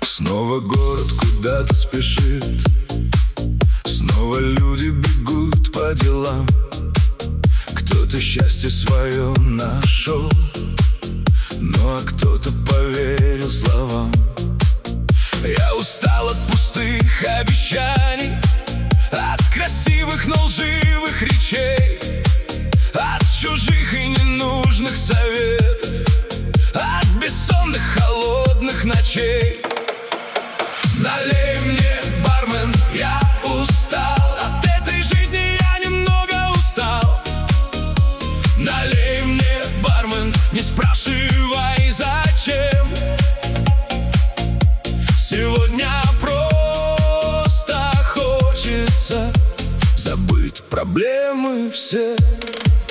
Снова город куда-то спешит, снова люди бегут по делам. Кто-то счастье свое нашел, ну а кто-то поверил словам. Я устал от пустых обещаний, от красивых, но лживых речей, от чужих и ненужных советов, от бессонных холодных ночей. Налей мне, бармен, я устал от этой жизни, я немного устал. Налей мне, бармен, не спрашивай зачем. Сегодня просто хочется забыть проблемы все.